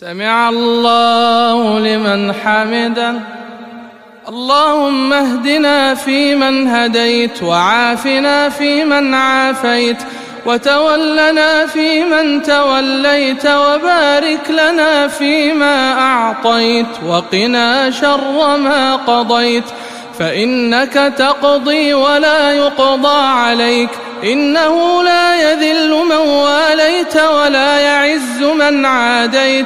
سمع الله لمن حمده. اللهم اهدنا فيمن هديت، وعافنا فيمن عافيت، وتولنا فيمن توليت، وبارك لنا فيما أعطيت، وقنا شر ما قضيت، فإنك تقضي ولا يقضى عليك، إنه لا يذل من واليت ولا يعز من عاديت،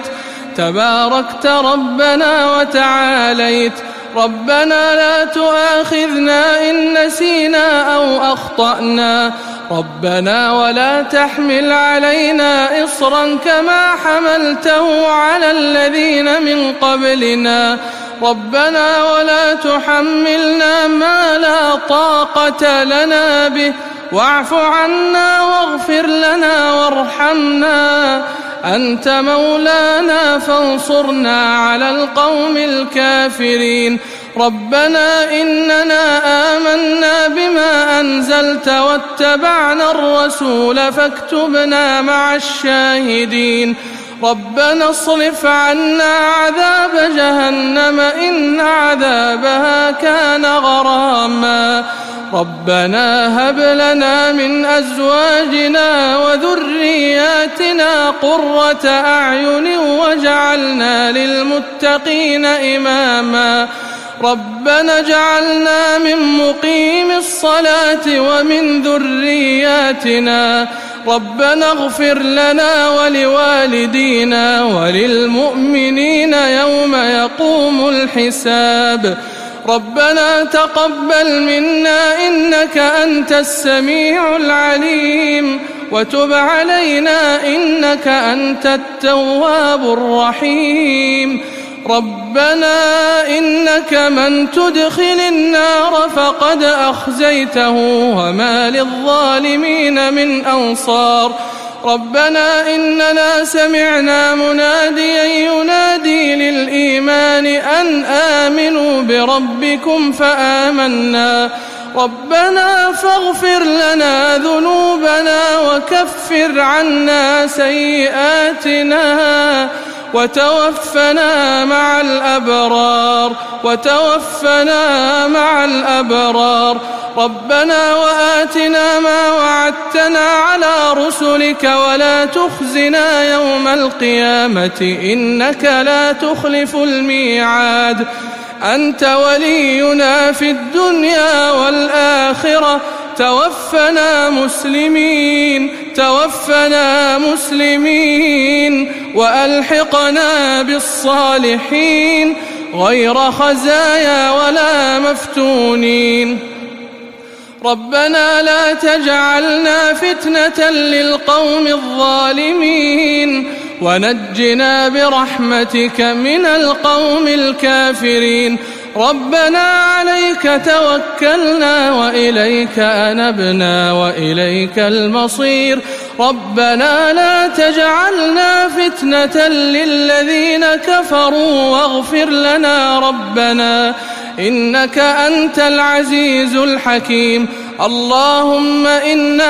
تباركت ربنا وتعاليت. ربنا لا تؤاخذنا إن نسينا أو أخطأنا، ربنا ولا تحمل علينا إصرا كما حملته على الذين من قبلنا، ربنا ولا تحملنا ما لا طاقة لنا به، واعف عنا واغفر لنا وارحمنا، أنت مولانا فانصرنا على القوم الكافرين. ربنا إننا آمنا بما أنزلت واتبعنا الرسول فاكتبنا مع الشاهدين. ربنا اصرف عنا عذاب جهنم إن عذابها كان غراما. ربنا هب لنا من أزواجنا وذرياتنا قرة أعين واجعلنا للمتقين إماما. ربنا اجعلنا من مقيم الصلاة ومن ذرياتنا. ربنا اغفر لنا ولوالدينا وللمؤمنين يوم يقوم الحساب. ربنا تقبل منا إنك أنت السميع العليم، وتب علينا إنك أنت التواب الرحيم. ربنا إنك من تدخل النار فقد أخزيته وما للظالمين من أنصار. ربنا إننا سمعنا مناديا ينادي للإيمان أن آمنوا بربكم فآمنا. ربنا فاغفر لنا ذنوبنا وكفر عنا سيئاتنا وتوفنا مع الأبرار. ربنا وآتنا ما وعدتنا على رسلك ولا تخزنا يوم القيامة إنك لا تخلف الميعاد. أنت ولينا في الدنيا والآخرة، توفنا مسلمين وألحقنا بالصالحين غير خزايا ولا مفتونين. ربنا لا تجعلنا فتنة للقوم الظالمين، ونجنا برحمتك من القوم الكافرين. ربنا عليك توكلنا وإليك أنبنا وإليك المصير. ربنا لا تجعلنا فتنة للذين كفروا واغفر لنا ربنا إنك أنت العزيز الحكيم. اللهم إنا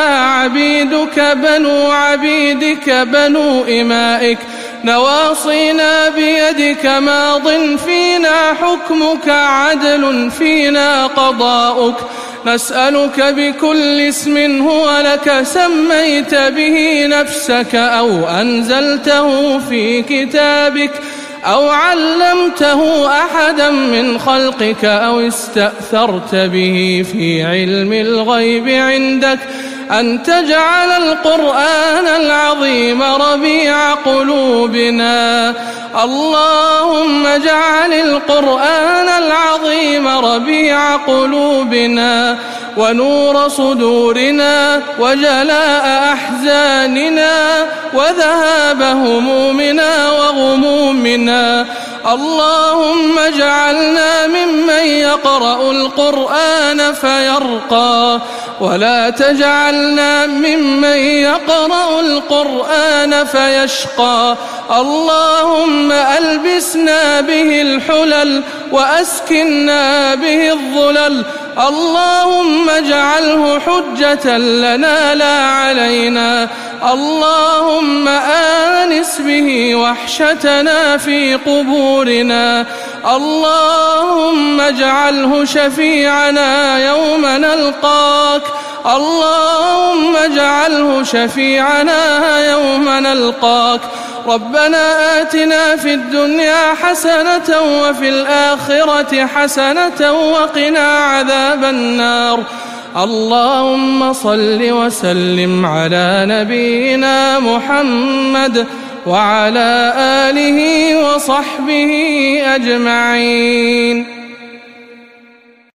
عبيدك بنو إمائك، نواصينا بيدك، ماض فينا حكمك، عدل فينا قضاؤك. نسألك بكل اسم هو لك سميت به نفسك أو أنزلته في كتابك أو علمته أحدا من خلقك أو استأثرت به في علم الغيب عندك أن تجعل القرآن العظيم ربيع قلوبنا. اللهم اجعل القرآن العظيم ربيع قلوبنا ونور صدورنا وجلاء أحزاننا وذهاب همومنا وغمومنا. اللهم اجعلنا ممن يقرأ القرآن فيرقى، ولا تجعلنا ممن يقرأ القرآن فيشقى. اللهم ألبسنا به الحلل وأسكنا به الظلل، اللهم اجعله حجة لنا لا علينا. اللهم آنس به وحشتنا في قبورنا. اللهم اجعله شفيعنا يوم نلقاك. اللهم اجعله شفيعنا يوم نلقاك. ربنا آتنا في الدنيا حسنة وفي الآخرة حسنة وقنا عذاب النار. اللهم صل وسلم على نبينا محمد وعلى آله وصحبه أجمعين.